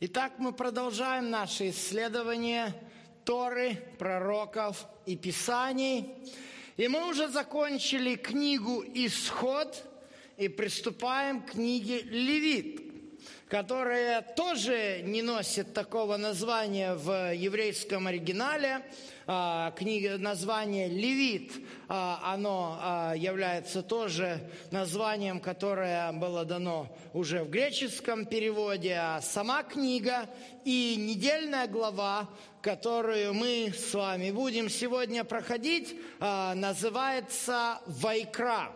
Итак, мы продолжаем наше исследование Торы, пророков и Писаний. И мы уже закончили книгу «Исход» и приступаем к книге «Левит», которая тоже не носит такого названия в еврейском оригинале. Название «Левит», оно является тоже названием, которое было дано уже в греческом переводе. А сама книга и недельная глава, которую мы с вами будем сегодня проходить, называется «Вайкра».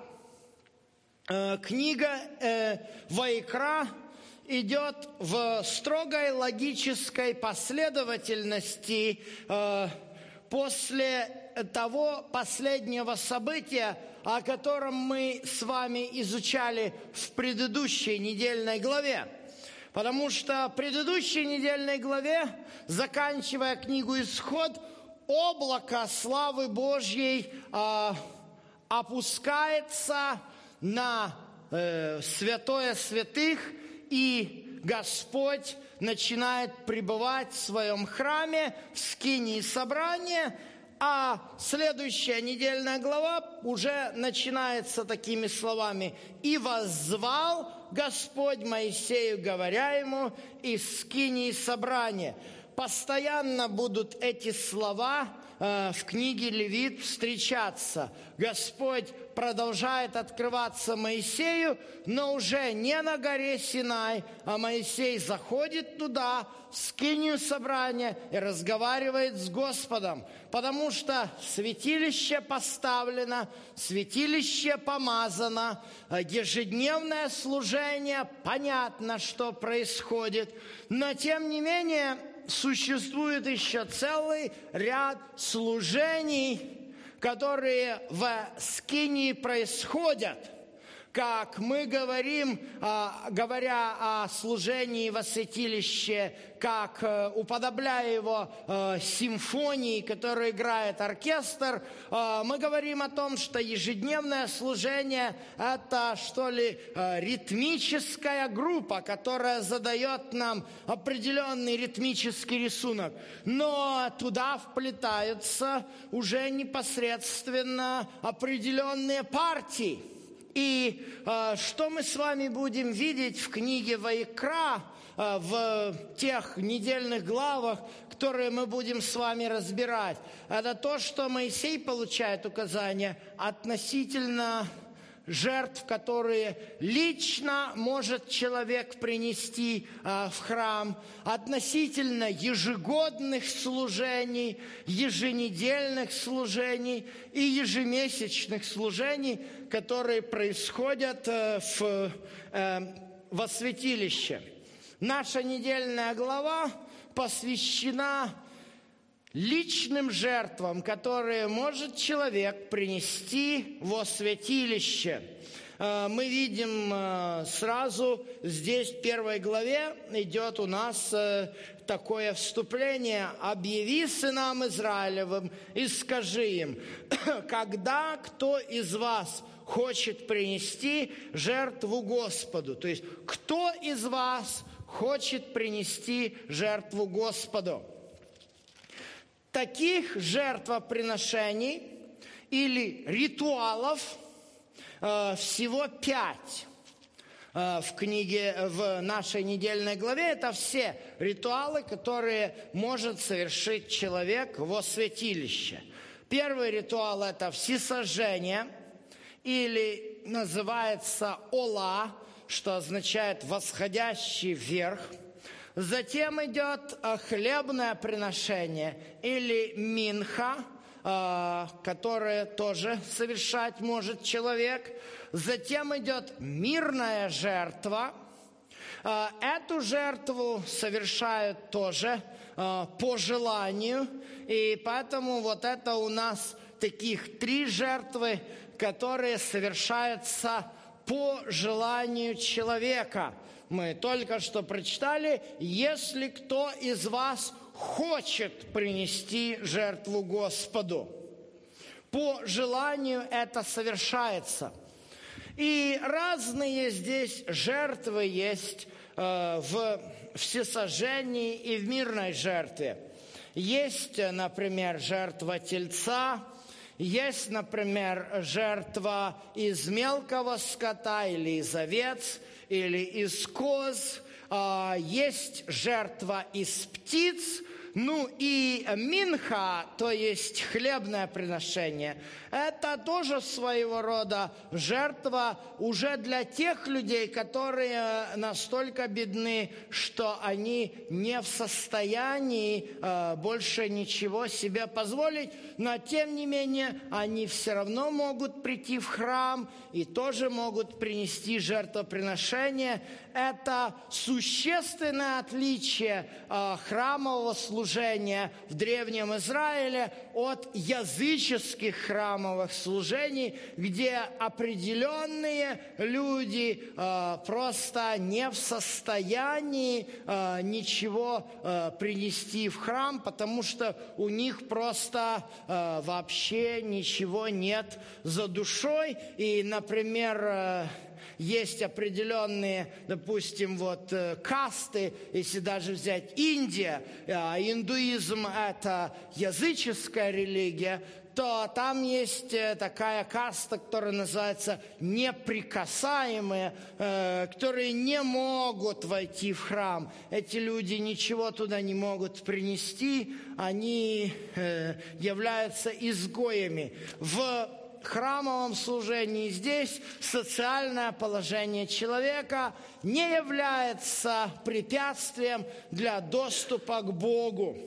Книга «Вайкра» идет в строгой логической последовательности после того последнего события, о котором мы с вами изучали в предыдущей недельной главе. Потому что в предыдущей недельной главе, заканчивая книгу «Исход», облако славы Божьей опускается на святое святых, и Господь начинает пребывать в своем храме, в скинии собрания, а следующая недельная глава уже начинается такими словами: «И воззвал Господь Моисею, говоря ему, из скинии собрания». Постоянно будут эти слова в книге Левит встречаться. Господь продолжает открываться Моисею, но уже не на горе Синай, а Моисей заходит туда, в скинию собрания, и разговаривает с Господом, потому что святилище поставлено, святилище помазано, ежедневное служение, понятно, что происходит, но тем не менее существует еще целый ряд служений, которые в скинии происходят. Как мы говорим, говоря о служении во святилище, как уподобляя его симфонии, которую играет оркестр, мы говорим о том, что ежедневное служение – это, что ли, ритмическая группа, которая задает нам определенный ритмический рисунок. Но туда вплетаются уже непосредственно определенные партии. И что мы с вами будем видеть в книге Вайкра, в тех недельных главах, которые мы будем с вами разбирать, это то, что Моисей получает указания относительно жертв, которые лично может человек принести в храм, относительно ежегодных служений, еженедельных служений и ежемесячных служений, которые происходят во святилище. Наша недельная глава посвящена личным жертвам, которые может человек принести во святилище. Мы видим сразу здесь в первой главе идет у нас такое вступление: «Объяви сынам Израилевым и скажи им, когда кто из вас хочет принести жертву Господу». То есть, кто из вас хочет принести жертву Господу? Таких жертвоприношений или ритуалов всего 5 в нашей недельной главе. Это все ритуалы, которые может совершить человек во святилище. Первый ритуал – это всесожжение, или называется ола, что означает «восходящий вверх». Затем идет хлебное приношение или минха, которое тоже совершать может человек. Затем идет мирная жертва. Эту жертву совершают тоже по желанию. И поэтому вот это у нас таких 3 жертвы, которые совершаются по желанию человека. Мы только что прочитали: «Если кто из вас хочет принести жертву Господу». По желанию это совершается. И разные здесь жертвы есть. в всесожжении и в мирной жертве. Есть, например, жертва тельца, есть, например, жертва из мелкого скота или из овец, или из коз, есть жертва из птиц, ну и минха, то есть хлебное приношение, это тоже своего рода жертва уже для тех людей, которые настолько бедны, что они не в состоянии больше ничего себе позволить, но тем не менее они все равно могут прийти в храм и тоже могут принести жертвоприношение. Это существенное отличие храмового служения в Древнем Израиле от языческих храмовых служений, где определенные люди просто не в состоянии ничего принести в храм, потому что у них просто вообще ничего нет за душой. И, например, есть определенные, допустим, касты, если даже взять Индия, индуизм – это языческая религия, то там есть такая каста, которая называется неприкасаемые, которые не могут войти в храм. Эти люди ничего туда не могут принести, они являются изгоями. В храмовом служении здесь социальное положение человека не является препятствием для доступа к Богу.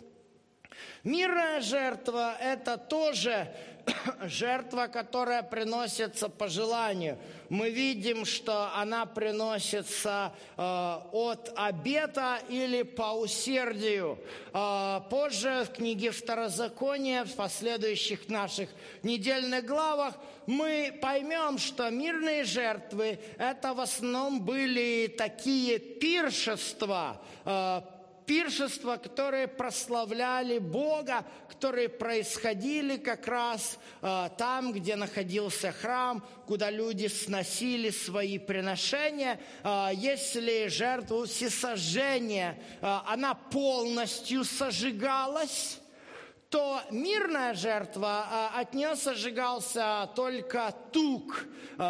Мирная жертва – это тоже жертва, которая приносится по желанию. Мы видим, что она приносится от обета или по усердию. Позже в книге Второзакония, в последующих наших недельных главах, мы поймем, что мирные жертвы – это в основном были такие пиршества, которые прославляли Бога, которые происходили как раз там, где находился храм, куда люди сносили свои приношения. Если жертва всесожжения, она полностью сожигалась, то мирная жертва, от нее сожигался только тук.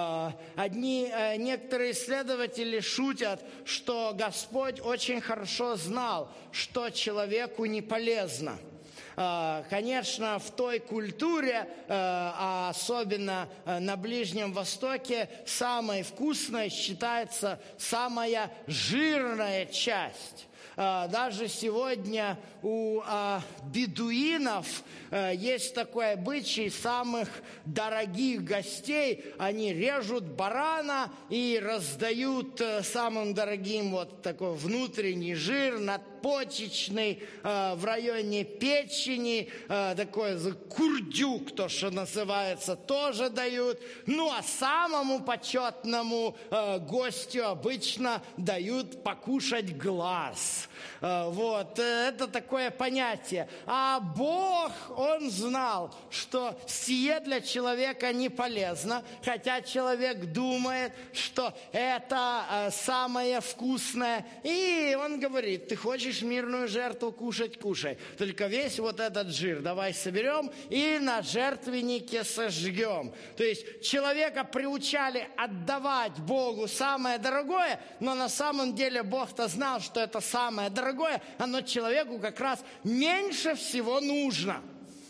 Некоторые исследователи шутят, что Господь очень хорошо знал, что человеку не полезно. Конечно, в той культуре, особенно на Ближнем Востоке, самой вкусной считается самая жирная часть. Даже сегодня у бедуинов есть такой обычай: самых дорогих гостей они режут барана и раздают самым дорогим такой внутренний жир, надпочечный, в районе печени, такой курдюк, то, что называется, тоже дают. Ну, а самому почетному гостю обычно дают покушать глаз. Это такое понятие. А Бог, Он знал, что сие для человека не полезно, хотя человек думает, что это самое вкусное. И Он говорит: ты хочешь мирную жертву кушать, кушай. Только весь этот жир давай соберем и на жертвеннике сожгем. То есть человека приучали отдавать Богу самое дорогое, но на самом деле Бог-то знал, что это самое дорогое, оно человеку как раз меньше всего нужно.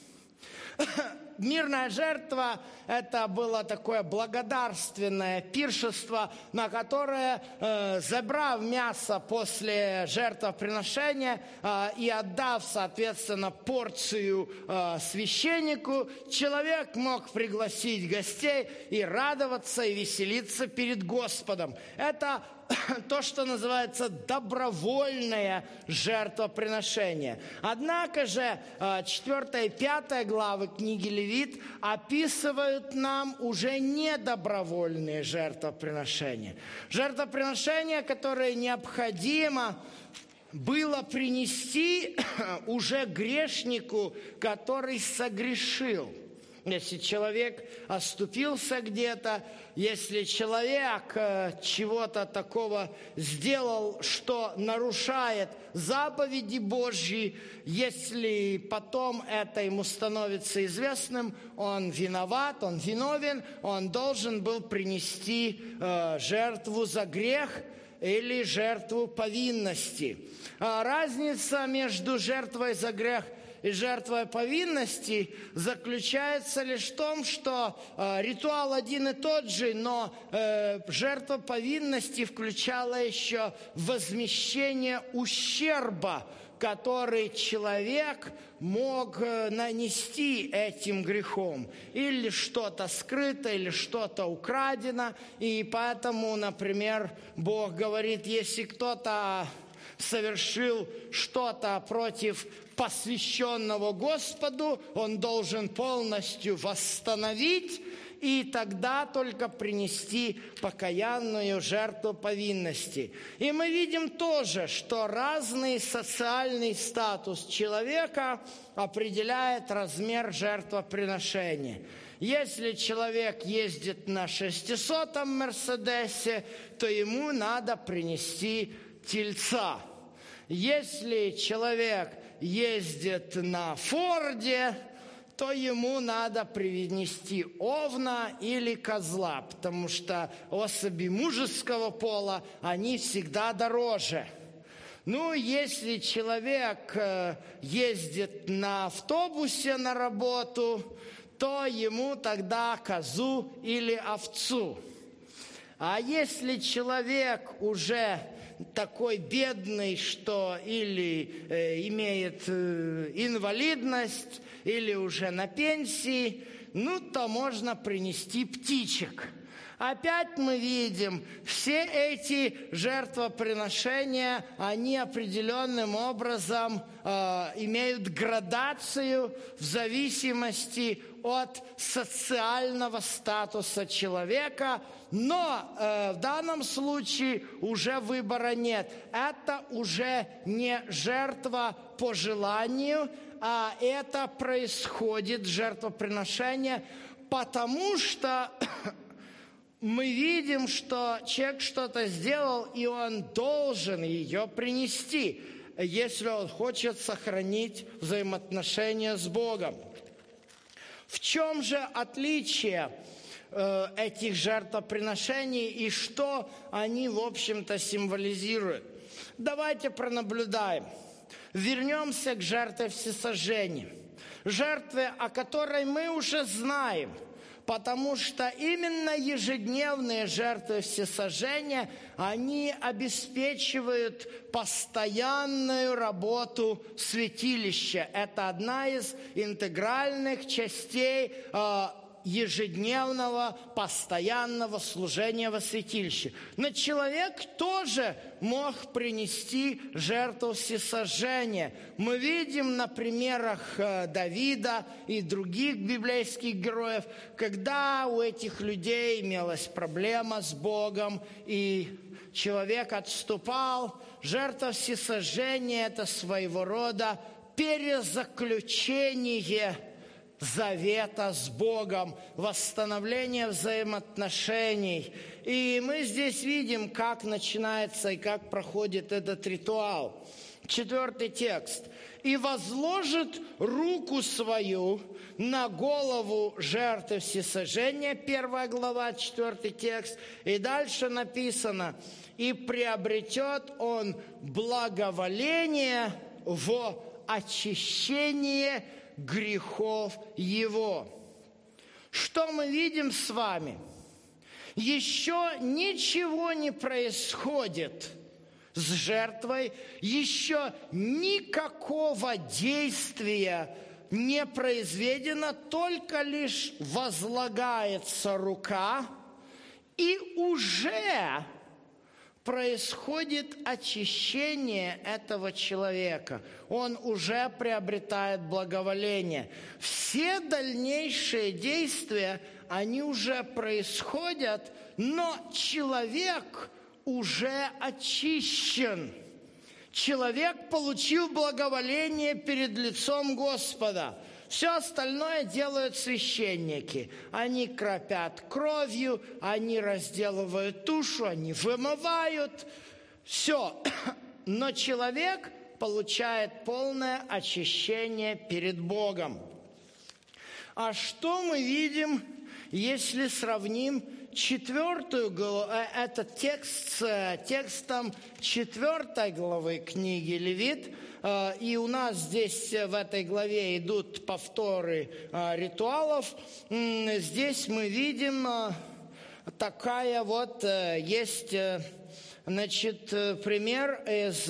Мирная жертва – это было такое благодарственное пиршество, на которое, забрав мясо после жертвоприношения и отдав, соответственно, порцию священнику, человек мог пригласить гостей и радоваться, и веселиться перед Господом. Это то, что называется добровольное жертвоприношение. Однако же 4 и 5 главы книги Левит описывают нам уже недобровольные жертвоприношения. Жертвоприношения, которые необходимо было принести уже грешнику, который согрешил. Если человек оступился где-то, если человек чего-то такого сделал, что нарушает заповеди Божьи, если потом это ему становится известным, он виноват, он виновен, он должен был принести жертву за грех или жертву повинности. Разница между жертвой за грех и жертвой повинности заключается лишь в том, что ритуал один и тот же, но жертва повинности включала еще возмещение ущерба, который человек мог нанести этим грехом. Или что-то скрыто, или что-то украдено. И поэтому, например, Бог говорит, если кто-то совершил что-то против посвященного Господу, он должен полностью восстановить и тогда только принести покаянную жертву повинности. И мы видим тоже, что разный социальный статус человека определяет размер жертвоприношения. Если человек ездит на 600-м Мерседесе, то ему надо принести тельца. Если человек ездит на Форде, то ему надо принести овна или козла, потому что особи мужеского пола, они всегда дороже. Ну, если человек ездит на автобусе на работу, то ему тогда козу или овцу. А если человек уже такой бедный, что или имеет инвалидность, или уже на пенсии, ну, то можно принести птичек. Опять мы видим, все эти жертвоприношения, они определенным образом имеют градацию в зависимости от социального статуса человека, но в данном случае уже выбора нет. Это уже не жертва по желанию, а это происходит, жертвоприношение, потому что мы видим, что человек что-то сделал, и он должен ее принести, если он хочет сохранить взаимоотношения с Богом. В чем же отличие этих жертвоприношений и что они, в общем-то, символизируют? Давайте пронаблюдаем. Вернемся к жертве всесожжения. Жертве, о которой мы уже знаем, потому что именно ежедневные жертвы всесожжения, они обеспечивают постоянную работу святилища. Это одна из интегральных частей ежедневного, постоянного служения во святилище. Но человек тоже мог принести жертву всесожжения. Мы видим на примерах Давида и других библейских героев, когда у этих людей имелась проблема с Богом, и человек отступал. Жертва всесожжения – это своего рода перезаключение завета с Богом, восстановление взаимоотношений. И мы здесь видим, как начинается и как проходит этот ритуал. 4 текст. «И возложит руку свою на голову жертвы всесожжения», 1 глава, 4 текст. И дальше написано: «И приобретет он благоволение во очищение грехов его». Что мы видим с вами? Еще ничего не происходит с жертвой, еще никакого действия не произведено, только лишь возлагается рука, и уже происходит очищение этого человека. Он уже приобретает благоволение. Все дальнейшие действия, они уже происходят, но человек уже очищен. Человек получил благоволение перед лицом Господа. Все остальное делают священники. Они кропят кровью, они разделывают тушу, они вымывают. Все. Но человек получает полное очищение перед Богом. А что мы видим, если сравним 4 главу, этот текст с текстом 4 главы книги Левит? И у нас здесь в этой главе идут повторы ритуалов. Здесь мы видим такая вот есть... Значит, пример из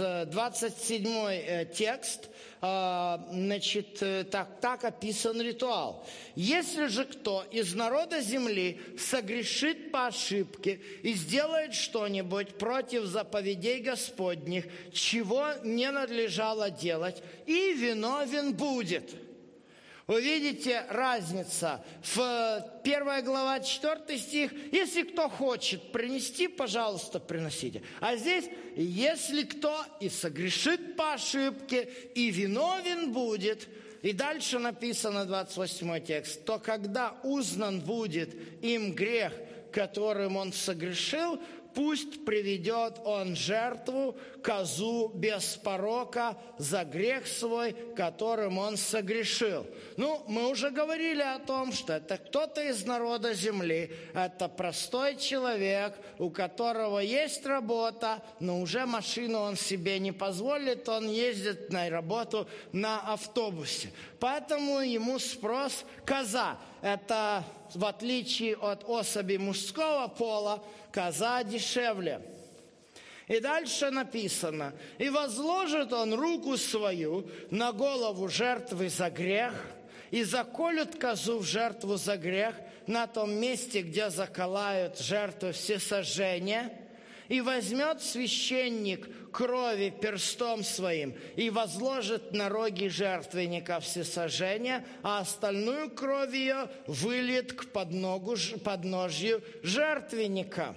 27 текст, значит, так описан ритуал. «Если же кто из народа земли согрешит по ошибке и сделает что-нибудь против заповедей Господних, чего не надлежало делать, и виновен будет». Вы видите разница в 1 глава 4 стих. Если кто хочет принести, пожалуйста, приносите. А здесь, если кто и согрешит по ошибке, и виновен будет, и дальше написано 28 текст, то когда узнан будет им грех, которым он согрешил, пусть приведет он жертву, козу без порока за грех свой, которым он согрешил. Ну, мы уже говорили о том, что это кто-то из народа земли, это простой человек, у которого есть работа, но уже машину он себе не позволит, он ездит на работу на автобусе. Поэтому ему спрос коза. Это, в отличие от особи мужского пола, коза дешевле. И дальше написано: «И возложит он руку свою на голову жертвы за грех, и заколют козу в жертву за грех на том месте, где заколают жертву всесожжения, и возьмет священник крови перстом своим и возложит на роги жертвенника всесожжения, а остальную кровь ее выльет к подножью жертвенника».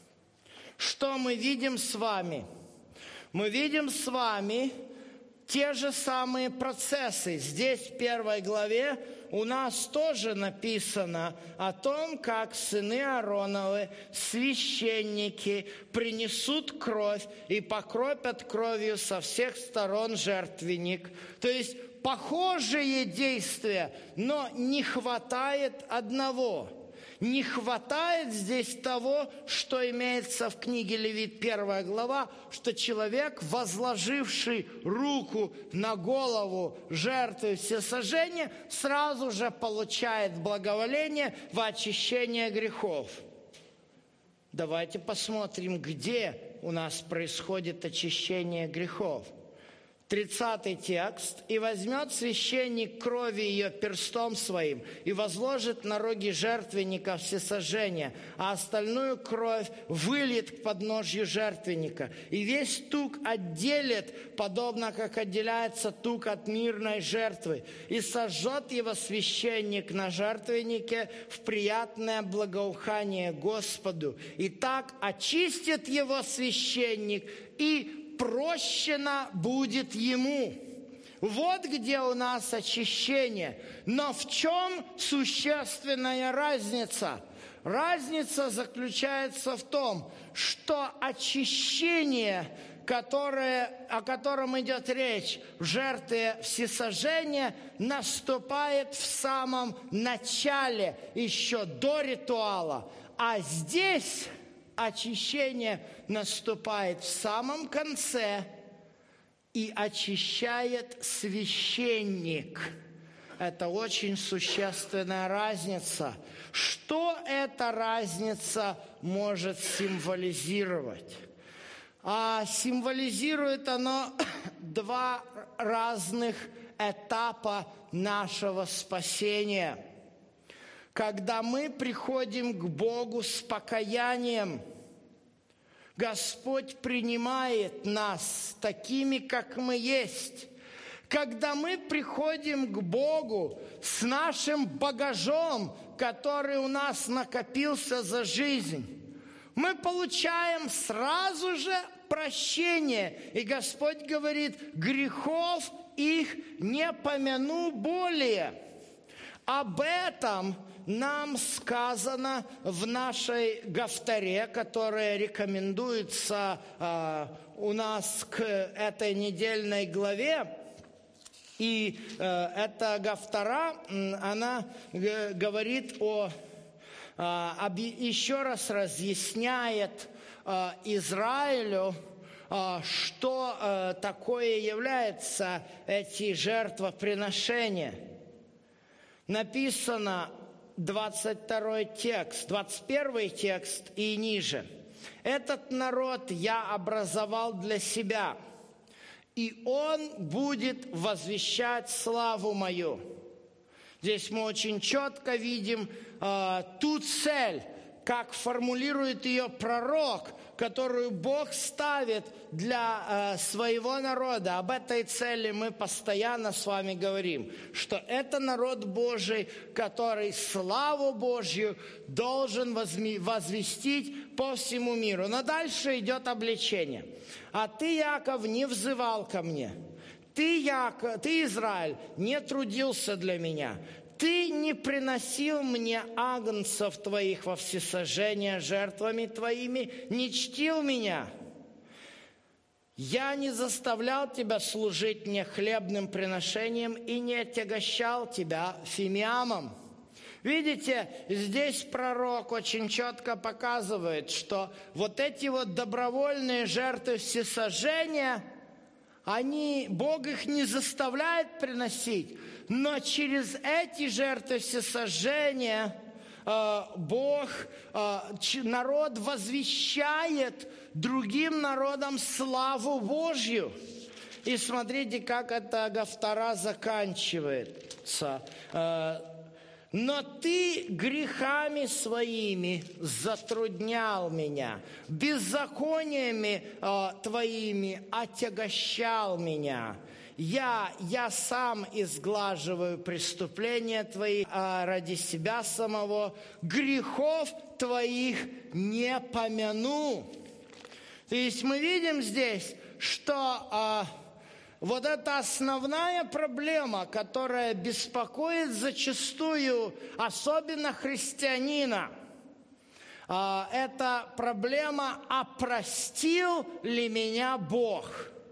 Что мы видим с вами? Мы видим с вами те же самые процессы. Здесь в 1 главе у нас тоже написано о том, как сыны Аароновы, священники, принесут кровь и покропят кровью со всех сторон жертвенник. То есть похожие действия, но не хватает одного. Не хватает здесь того, что имеется в книге Левит 1 глава, что человек, возложивший руку на голову жертвы всесожжения, сразу же получает благоволение в очищение грехов. Давайте посмотрим, где у нас происходит очищение грехов. 30 текст. «И возьмет священник крови ее перстом своим, и возложит на роги жертвенника всесожжения, а остальную кровь выльет к подножью жертвенника. И весь тук отделит, подобно как отделяется тук от мирной жертвы, и сожжет его священник на жертвеннике в приятное благоухание Господу. И так очистит его священник, и прощено будет ему». Вот где у нас очищение. Но в чем существенная разница? Разница заключается в том, что очищение, о котором идет речь в жертве всесожжения, наступает в самом начале, еще до ритуала. А здесь очищение наступает в самом конце, и очищает священник. Это очень существенная разница. Что эта разница может символизировать? Символизирует она два разных этапа нашего спасения. Когда мы приходим к Богу с покаянием, Господь принимает нас такими, как мы есть. Когда мы приходим к Богу с нашим багажом, который у нас накопился за жизнь, мы получаем сразу же прощение. И Господь говорит: грехов их не помяну более. Об этом нам сказано в нашей гафтаре, которая рекомендуется у нас к этой недельной главе. И эта гафтара, она говорит еще раз разъясняет Израилю, что такое являются эти жертвоприношения. Написано 22 текст, 21 текст и ниже. «Этот народ я образовал для себя, и он будет возвещать славу мою». Здесь мы очень четко видим ту цель, как формулирует ее пророк, которую Бог ставит для своего народа. Об этой цели мы постоянно с вами говорим, что это народ Божий, который славу Божью должен возвестить по всему миру. Но дальше идет обличение. «А ты, Яков, не взывал ко мне. Ты, Израиль, не трудился для меня. Ты не приносил мне агнцев твоих во всесожжение жертвами твоими, не чтил меня. Я не заставлял тебя служить мне хлебным приношением и не отягощал тебя фимиамом». Видите, здесь пророк очень четко показывает, что вот эти вот добровольные жертвы всесожжения, Бог их не заставляет приносить, но через эти жертвы всесожжения народ возвещает другим народам славу Божью. И смотрите, как эта гафтара заканчивается. «Но ты грехами своими затруднял меня, беззакониями твоими отягощал меня. Я сам изглаживаю преступления твои, а ради себя самого грехов твоих не помяну». То есть мы видим здесь, что вот это основная проблема, которая беспокоит зачастую, особенно христианина, это проблема «Опростил ли меня Бог?».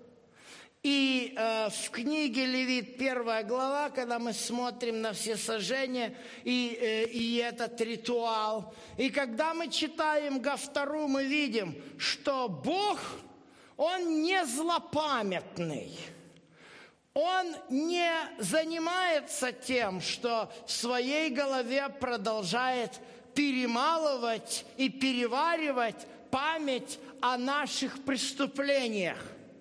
И в книге Левит, 1 глава, когда мы смотрим на всесожжение и этот ритуал, и когда мы читаем гафтару, мы видим, что Бог, Он не злопамятный. Он не занимается тем, что в своей голове продолжает перемалывать и переваривать память о наших преступлениях.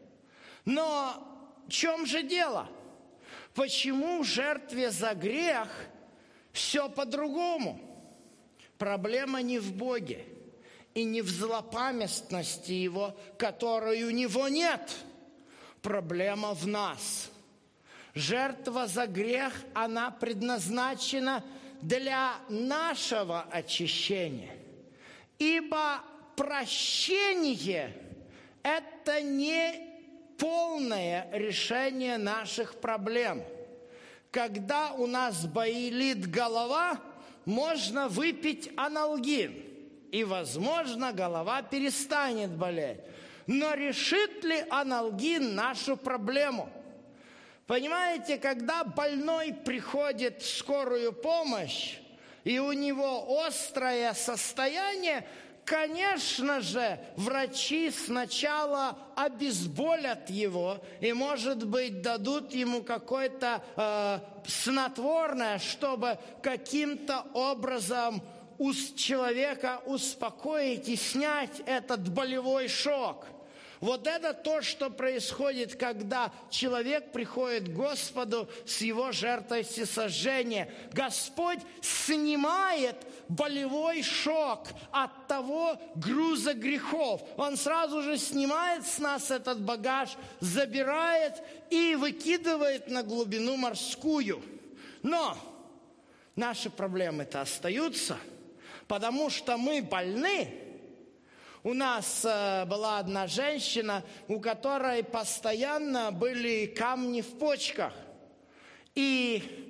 Но в чем же дело? Почему в жертве за грех все по-другому? Проблема не в Боге и не в злопамятности Его, которой у Него нет. Проблема в нас. Жертва за грех, она предназначена для нашего очищения. Ибо прощение – это не полное решение наших проблем. Когда у нас болит голова, можно выпить аналгин, и, возможно, голова перестанет болеть. Но решит ли аналгин нашу проблему? Понимаете, когда больной приходит в скорую помощь, и у него острое состояние, конечно же, врачи сначала обезболят его и, может быть, дадут ему какое-то снотворное, чтобы каким-то образом человека успокоить и снять этот болевой шок. Вот это то, что происходит, когда человек приходит к Господу с его жертвой всесожжения. Господь снимает болевой шок от того груза грехов. Он сразу же снимает с нас этот багаж, забирает и выкидывает на глубину морскую. Но наши проблемы-то остаются, потому что мы больны. У нас была одна женщина, у которой постоянно были камни в почках. И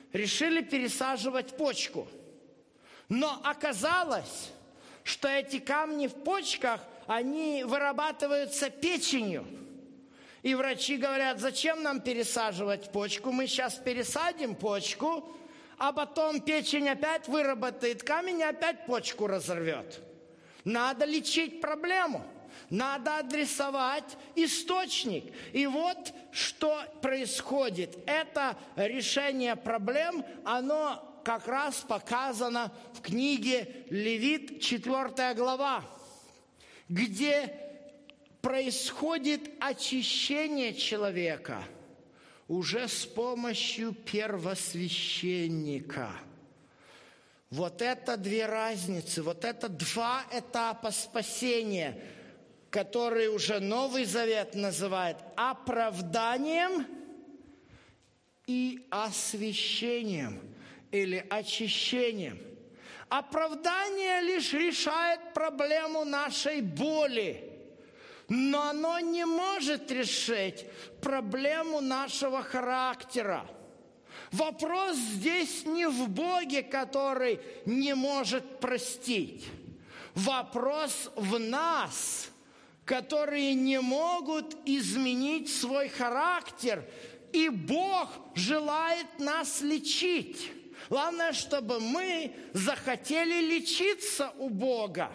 решили пересаживать почку. Но оказалось, что эти камни в почках, они вырабатываются печенью. И врачи говорят: зачем нам пересаживать почку? Мы сейчас пересадим почку, а потом печень опять выработает камень и опять почку разорвет. Надо лечить проблему. Надо адресовать источник. И вот что происходит. Это решение проблем, оно как раз показано в книге Левит, 4 глава, где происходит очищение человека уже с помощью первосвященника. Вот это две разницы, вот это два этапа спасения, которые уже Новый Завет называет оправданием и освящением или очищением. Оправдание лишь решает проблему нашей боли, но оно не может решить проблему нашего характера. Вопрос здесь не в Боге, который не может простить. Вопрос в нас, которые не могут изменить свой характер, и Бог желает нас лечить. Главное, чтобы мы захотели лечиться у Бога.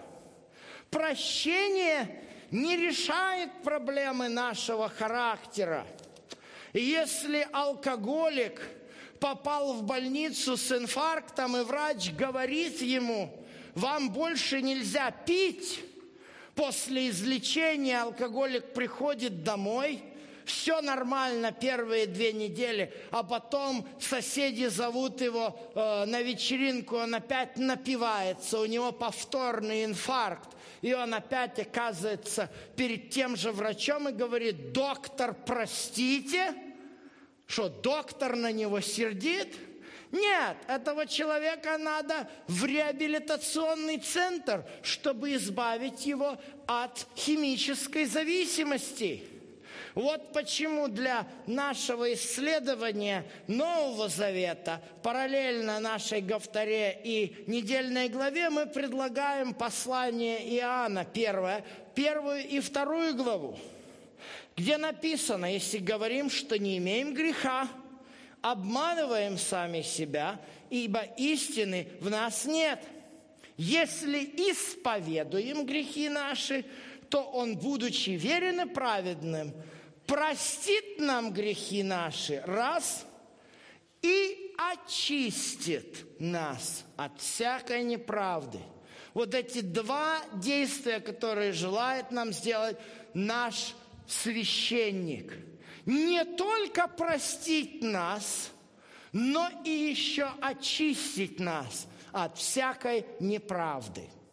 Прощение не решает проблемы нашего характера. Если алкоголик попал в больницу с инфарктом, и врач говорит ему: вам больше нельзя пить, после излечения алкоголик приходит домой, все нормально первые 2 недели, а потом соседи зовут его на вечеринку, он опять напивается, у него повторный инфаркт, и он опять оказывается перед тем же врачом и говорит: доктор, простите. Что, доктор на него сердит? Нет, этого человека надо в реабилитационный центр, чтобы избавить его от химической зависимости. Вот почему для нашего исследования Нового Завета, параллельно нашей Гавторе и недельной главе, мы предлагаем послание Иоанна, 1 и 2 главу, где написано: если говорим, что не имеем греха, обманываем сами себя, ибо истины в нас нет. Если исповедуем грехи наши, то Он, будучи верен и праведным, простит нам грехи наши раз и очистит нас от всякой неправды. Вот эти два действия, которые желает нам сделать наш священник. Не только простить нас, но и еще очистить нас от всякой неправды.